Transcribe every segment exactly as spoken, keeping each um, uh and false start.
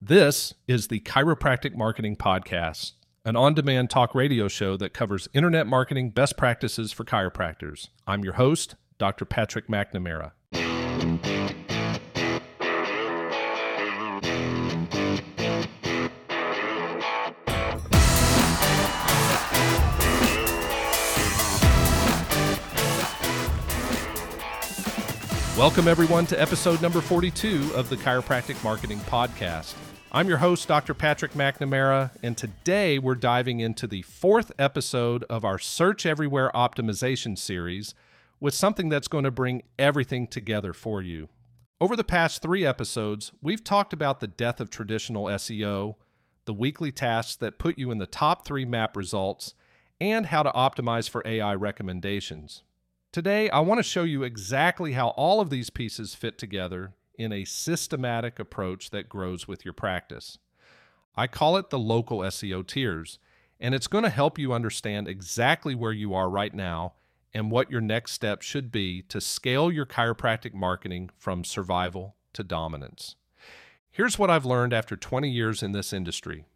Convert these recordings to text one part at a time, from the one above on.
This is the Chiropractic Marketing Podcast, an on-demand talk radio show that covers internet marketing best practices for chiropractors. I'm your host, Doctor Patrick McNamara. Welcome, everyone, to episode number forty-two of the Chiropractic Marketing Podcast. I'm your host, Doctor Patrick McNamara, and today we're diving into the fourth episode of our Search Everywhere Optimization series with something that's going to bring everything together for you. Over the past three episodes, we've talked about the death of traditional S E O, the weekly tasks that put you in the top three map results, and how to optimize for A I recommendations. Today, I want to show you exactly how all of these pieces fit together in a systematic approach that grows with your practice. I call it the local S E O tiers, and it's going to help you understand exactly where you are right now and what your next step should be to scale your chiropractic marketing from survival to dominance. Here's what I've learned after twenty years in this industry.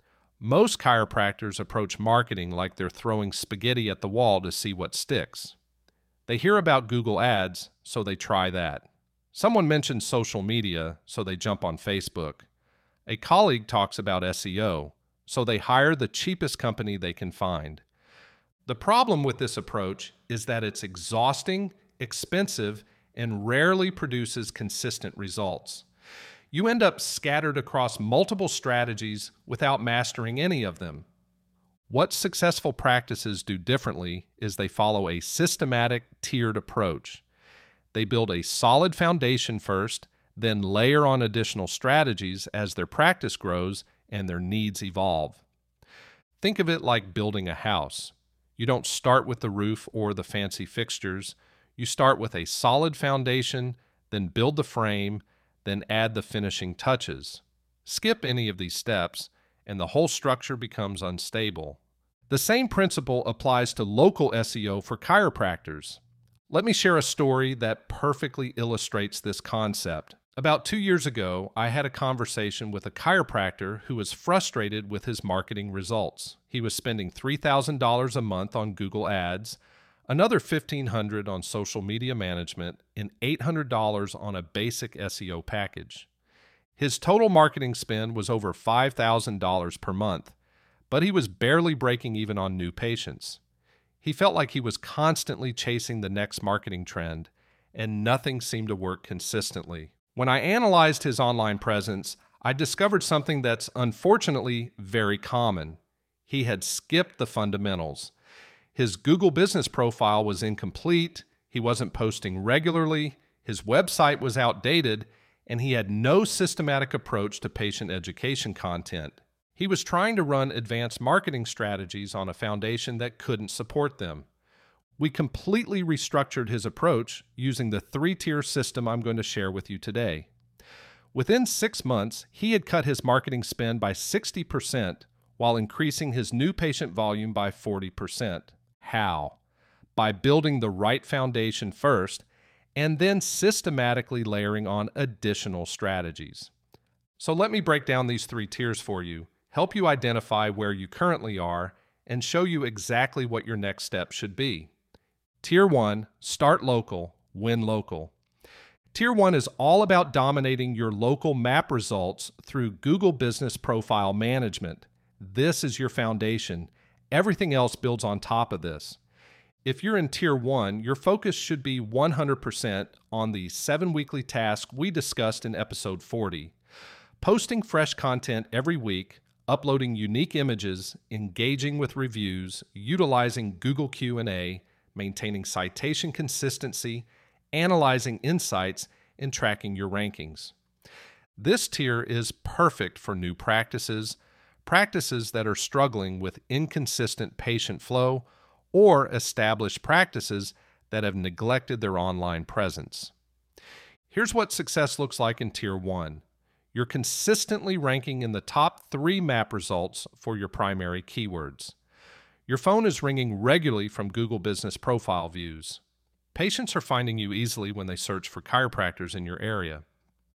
Most chiropractors approach marketing like they're throwing spaghetti at the wall to see what sticks. They hear about Google Ads, so they try that. Someone mentions social media, so they jump on Facebook. A colleague talks about S E O, so they hire the cheapest company they can find. The problem with this approach is that it's exhausting, expensive, and rarely produces consistent results. You end up scattered across multiple strategies without mastering any of them. What successful practices do differently is they follow a systematic, tiered approach. They build a solid foundation first, then layer on additional strategies as their practice grows and their needs evolve. Think of it like building a house. You don't start with the roof or the fancy fixtures. You start with a solid foundation, then build the frame, then add the finishing touches. Skip any of these steps, and the whole structure becomes unstable. The same principle applies to local S E O for chiropractors. Let me share a story that perfectly illustrates this concept. About two years ago, I had a conversation with a chiropractor who was frustrated with his marketing results. He was spending three thousand dollars a month on Google Ads, another fifteen hundred dollars on social media management, and eight hundred dollars on a basic S E O package. His total marketing spend was over five thousand dollars per month, but he was barely breaking even on new patients. He felt like he was constantly chasing the next marketing trend, and nothing seemed to work consistently. When I analyzed his online presence, I discovered something that's unfortunately very common. He had skipped the fundamentals. His Google business profile was incomplete, he wasn't posting regularly, his website was outdated, and he had no systematic approach to patient education content. He was trying to run advanced marketing strategies on a foundation that couldn't support them. We completely restructured his approach using the three-tier system I'm going to share with you today. Within six months, he had cut his marketing spend by sixty percent while increasing his new patient volume by forty percent. How? By building the right foundation first and then systematically layering on additional strategies. So let me break down these three tiers for you, help you identify where you currently are, and show you exactly what your next step should be. Tier one, start local, win local. Tier one is all about dominating your local map results through Google Business Profile Management. This is your foundation. Everything else builds on top of this. If you're in Tier one, your focus should be one hundred percent on the seven weekly tasks we discussed in episode forty. Posting fresh content every week, uploading unique images, engaging with reviews, utilizing Google Q and A, maintaining citation consistency, analyzing insights, and tracking your rankings. This tier is perfect for new practices, practices that are struggling with inconsistent patient flow, or established practices that have neglected their online presence. Here's what success looks like in Tier one. You're consistently ranking in the top three map results for your primary keywords. Your phone is ringing regularly from Google Business Profile views. Patients are finding you easily when they search for chiropractors in your area.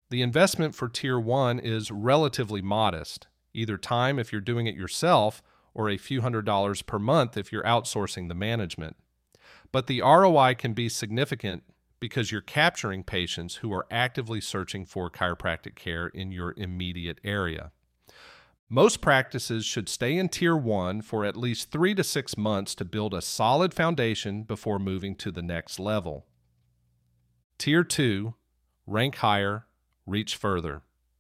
The investment for Tier one is relatively modest, either time if you're doing it yourself or a few hundred dollars per month if you're outsourcing the management. But the R O I can be significant because you're capturing patients who are actively searching for chiropractic care in your immediate area. Most practices should stay in Tier one for at least three to six months to build a solid foundation before moving to the next level. Tier two, rank higher, reach further.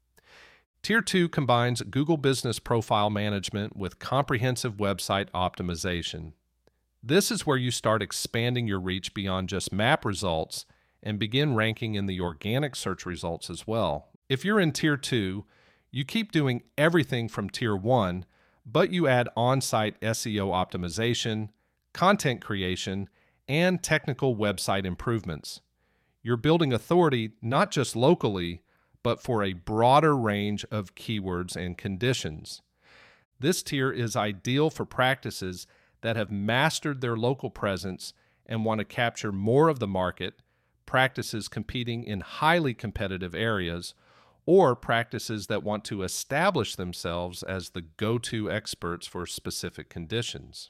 Tier two combines Google Business Profile Management with comprehensive website optimization. This is where you start expanding your reach beyond just map results and begin ranking in the organic search results as well. If you're in Tier two, you keep doing everything from Tier one, but you add on-site S E O optimization, content creation, and technical website improvements. You're building authority not just locally, but for a broader range of keywords and conditions. This tier is ideal for practices that have mastered their local presence and want to capture more of the market, practices competing in highly competitive areas, or practices that want to establish themselves as the go-to experts for specific conditions.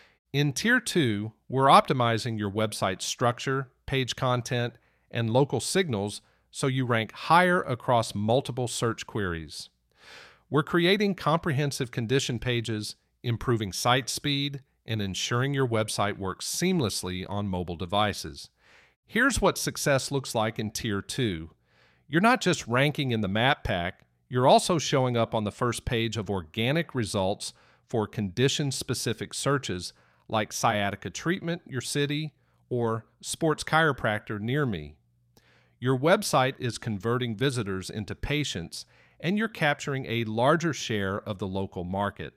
In Tier two, we're optimizing your website structure, page content, and local signals so you rank higher across multiple search queries. We're creating comprehensive condition pages, improving site speed, and ensuring your website works seamlessly on mobile devices. Here's what success looks like in Tier two. You're not just ranking in the map pack, you're also showing up on the first page of organic results for condition-specific searches like sciatica treatment, your city, or sports chiropractor near me. Your website is converting visitors into patients, and you're capturing a larger share of the local market.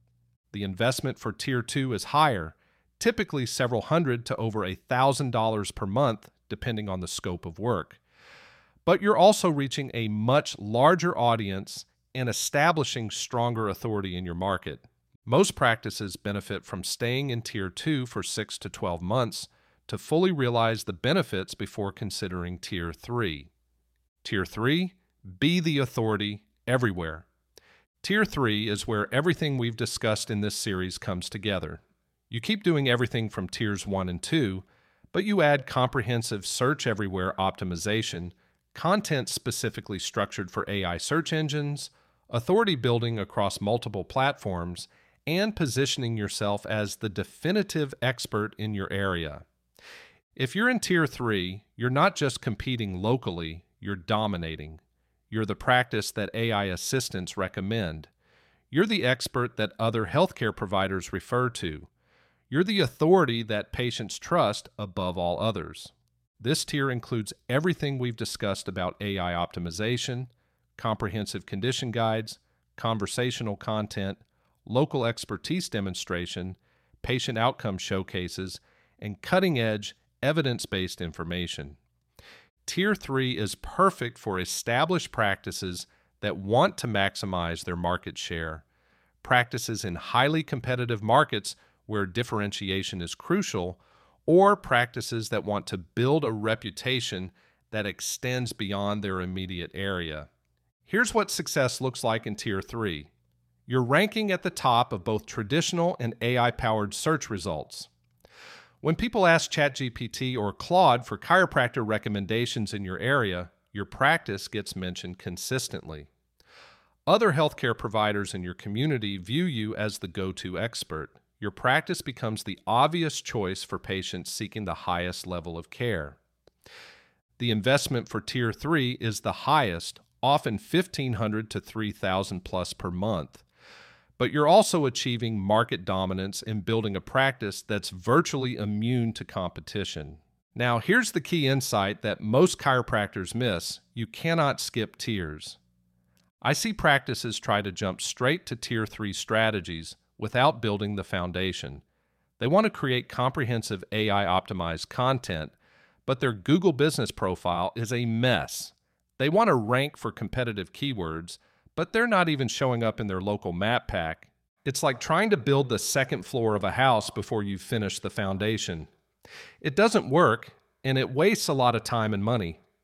The investment for Tier two is higher, typically several hundred to over a thousand dollars per month, depending on the scope of work. But you're also reaching a much larger audience and establishing stronger authority in your market. Most practices benefit from staying in Tier two for six to twelve months to fully realize the benefits before considering Tier three. Tier three, be the authority everywhere. Tier three is where everything we've discussed in this series comes together. You keep doing everything from Tiers one and two, but you add comprehensive search everywhere optimization, content specifically structured for A I search engines, authority building across multiple platforms, and positioning yourself as the definitive expert in your area. If you're in Tier three, you're not just competing locally, you're dominating. You're the practice that A I assistants recommend. You're the expert that other healthcare providers refer to. You're the authority that patients trust above all others. This tier includes everything we've discussed about A I optimization, comprehensive condition guides, conversational content, local expertise demonstration, patient outcome showcases, and cutting-edge, evidence-based information. Tier three is perfect for established practices that want to maximize their market share, practices in highly competitive markets where differentiation is crucial, or practices that want to build a reputation that extends beyond their immediate area. Here's what success looks like in Tier three. You're ranking at the top of both traditional and A I-powered search results. When people ask ChatGPT or Claude for chiropractor recommendations in your area, your practice gets mentioned consistently. Other healthcare providers in your community view you as the go-to expert. Your practice becomes the obvious choice for patients seeking the highest level of care. The investment for Tier three is the highest, often fifteen hundred dollars to three thousand dollars plus per month. But you're also achieving market dominance and building a practice that's virtually immune to competition. Now, here's the key insight that most chiropractors miss. You cannot skip tiers. I see practices try to jump straight to Tier three strategies without building the foundation. They want to create comprehensive A I-optimized content, but their Google business profile is a mess. They want to rank for competitive keywords, but they're not even showing up in their local map pack. It's like trying to build the second floor of a house before you've finished the foundation. It doesn't work, and it wastes a lot of time and money.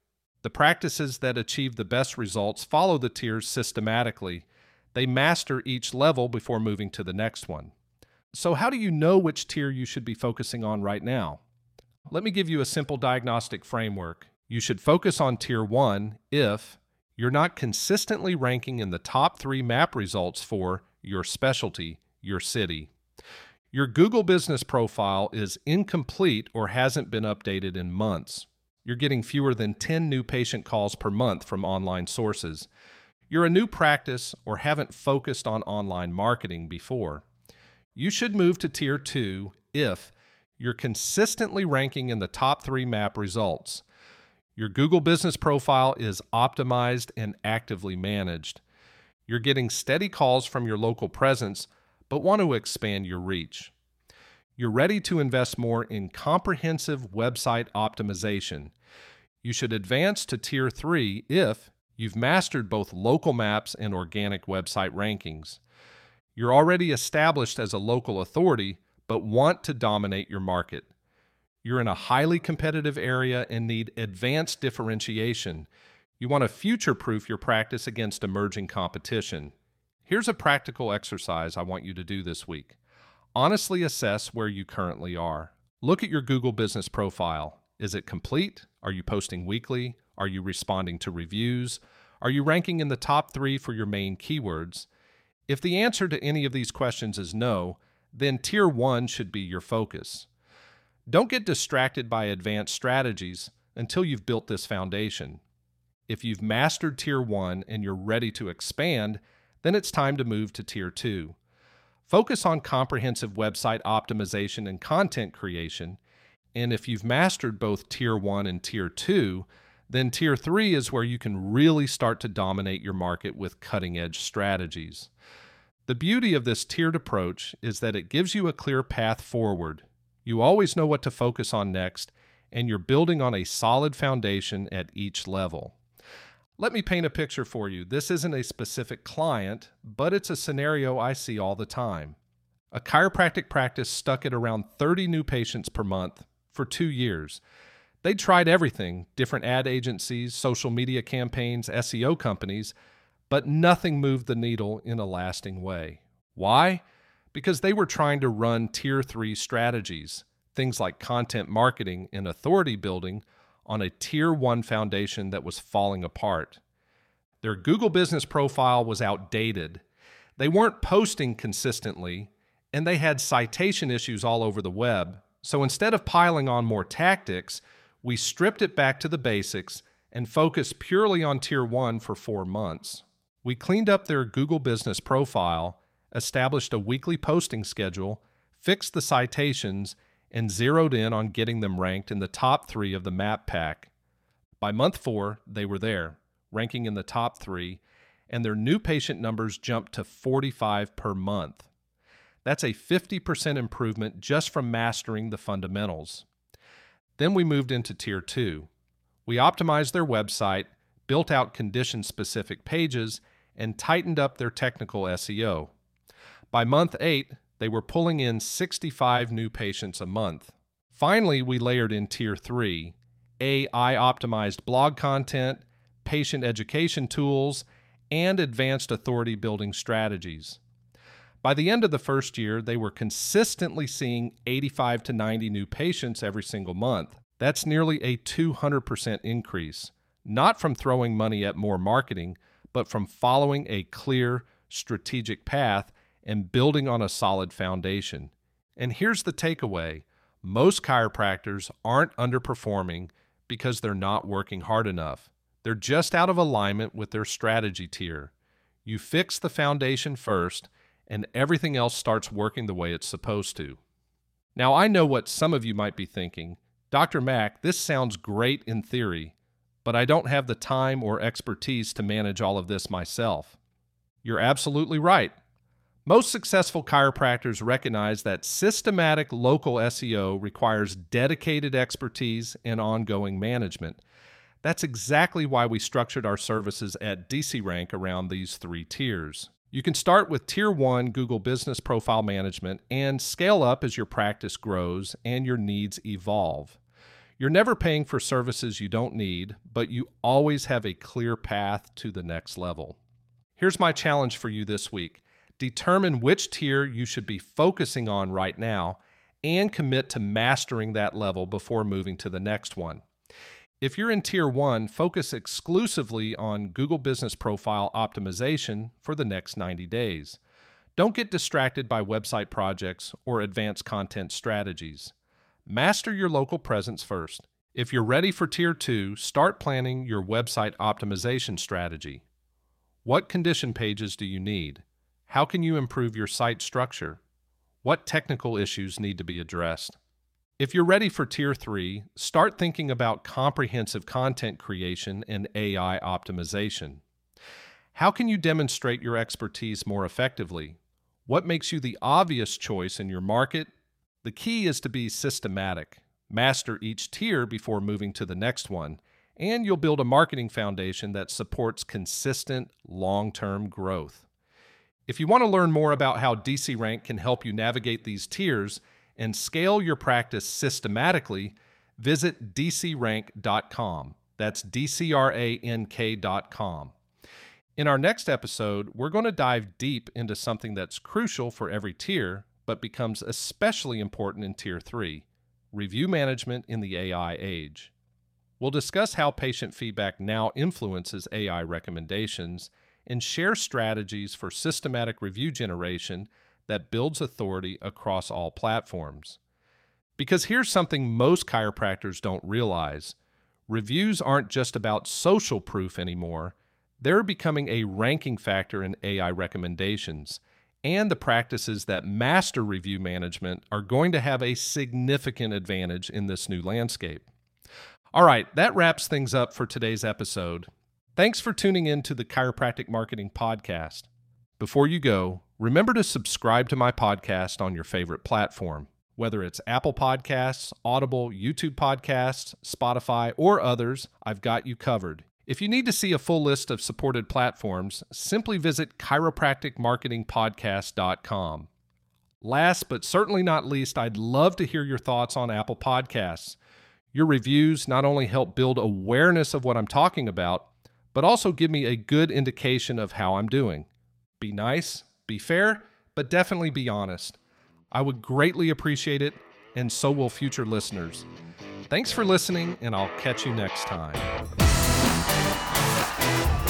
The practices that achieve the best results follow the tiers systematically. They master each level before moving to the next one. So how do you know which tier you should be focusing on right now? Let me give you a simple diagnostic framework. You should focus on Tier one if you're not consistently ranking in the top three map results for your specialty, your city. Your Google business profile is incomplete or hasn't been updated in months. You're getting fewer than ten new patient calls per month from online sources. You're a new practice or haven't focused on online marketing before. You should move to Tier two if you're consistently ranking in the top three map results. Your Google business profile is optimized and actively managed. You're getting steady calls from your local presence, but want to expand your reach. You're ready to invest more in comprehensive website optimization. You should advance to Tier three if you've mastered both local maps and organic website rankings. You're already established as a local authority, but want to dominate your market. You're in a highly competitive area and need advanced differentiation. You want to future-proof your practice against emerging competition. Here's a practical exercise I want you to do this week. Honestly assess where you currently are. Look at your Google business profile. Is it complete? Are you posting weekly? Are you responding to reviews? Are you ranking in the top three for your main keywords? If the answer to any of these questions is no, then Tier one should be your focus. Don't get distracted by advanced strategies until you've built this foundation. If you've mastered Tier one and you're ready to expand, then it's time to move to Tier two. Focus on comprehensive website optimization and content creation, and if you've mastered both Tier one and Tier two, then Tier three is where you can really start to dominate your market with cutting-edge strategies. The beauty of this tiered approach is that it gives you a clear path forward. You always know what to focus on next, and you're building on a solid foundation at each level. Let me paint a picture for you. This isn't a specific client, but it's a scenario I see all the time. A chiropractic practice stuck at around thirty new patients per month for two years. They tried everything, different ad agencies, social media campaigns, S E O companies, but nothing moved the needle in a lasting way. Why? Because they were trying to run Tier three strategies, things like content marketing and authority building, on a Tier one foundation that was falling apart. Their Google business profile was outdated. They weren't posting consistently, and they had citation issues all over the web. So instead of piling on more tactics, we stripped it back to the basics and focused purely on Tier one for four months. We cleaned up their Google business profile, established a weekly posting schedule, fixed the citations, and zeroed in on getting them ranked in the top three of the map pack. By month four, they were there, ranking in the top three, and their new patient numbers jumped to forty-five per month. That's a fifty percent improvement just from mastering the fundamentals. Then we moved into Tier two. We optimized their website, built out condition-specific pages, and tightened up their technical S E O. By month eight, they were pulling in sixty-five new patients a month. Finally, we layered in Tier three, A I-optimized blog content, patient education tools, and advanced authority building strategies. By the end of the first year, they were consistently seeing eighty-five to ninety new patients every single month. That's nearly a two hundred percent increase, not from throwing money at more marketing, but from following a clear, strategic path and building on a solid foundation. And here's the takeaway. Most chiropractors aren't underperforming because they're not working hard enough. They're just out of alignment with their strategy tier. You fix the foundation first, and everything else starts working the way it's supposed to. Now, I know what some of you might be thinking. Doctor Mack, this sounds great in theory, but I don't have the time or expertise to manage all of this myself. You're absolutely right. Most successful chiropractors recognize that systematic local S E O requires dedicated expertise and ongoing management. That's exactly why we structured our services at D C Rank around these three tiers. You can start with Tier one Google Business Profile Management and scale up as your practice grows and your needs evolve. You're never paying for services you don't need, but you always have a clear path to the next level. Here's my challenge for you this week. Determine which tier you should be focusing on right now and commit to mastering that level before moving to the next one. If you're in Tier one, focus exclusively on Google Business Profile optimization for the next ninety days. Don't get distracted by website projects or advanced content strategies. Master your local presence first. If you're ready for Tier two, start planning your website optimization strategy. What condition pages do you need? How can you improve your site structure? What technical issues need to be addressed? If you're ready for Tier three, start thinking about comprehensive content creation and A I optimization. How can you demonstrate your expertise more effectively? What makes you the obvious choice in your market? The key is to be systematic. Master each tier before moving to the next one, and you'll build a marketing foundation that supports consistent, long-term growth. If you want to learn more about how D C Rank can help you navigate these tiers and scale your practice systematically, visit d c rank dot com. That's D C R A N K dot com. In our next episode, we're going to dive deep into something that's crucial for every tier, but becomes especially important in Tier three, review management in the A I age. We'll discuss how patient feedback now influences A I recommendations and share strategies for systematic review generation that builds authority across all platforms. Because here's something most chiropractors don't realize. Reviews aren't just about social proof anymore. They're becoming a ranking factor in A I recommendations, and the practices that master review management are going to have a significant advantage in this new landscape. All right, that wraps things up for today's episode. Thanks for tuning in to the Chiropractic Marketing Podcast. Before you go, remember to subscribe to my podcast on your favorite platform. Whether it's Apple Podcasts, Audible, YouTube Podcasts, Spotify, or others, I've got you covered. If you need to see a full list of supported platforms, simply visit chiropractic marketing podcast dot com. Last but certainly not least, I'd love to hear your thoughts on Apple Podcasts. Your reviews not only help build awareness of what I'm talking about, but also give me a good indication of how I'm doing. Be nice, be fair, but definitely be honest. I would greatly appreciate it, and so will future listeners. Thanks for listening, and I'll catch you next time.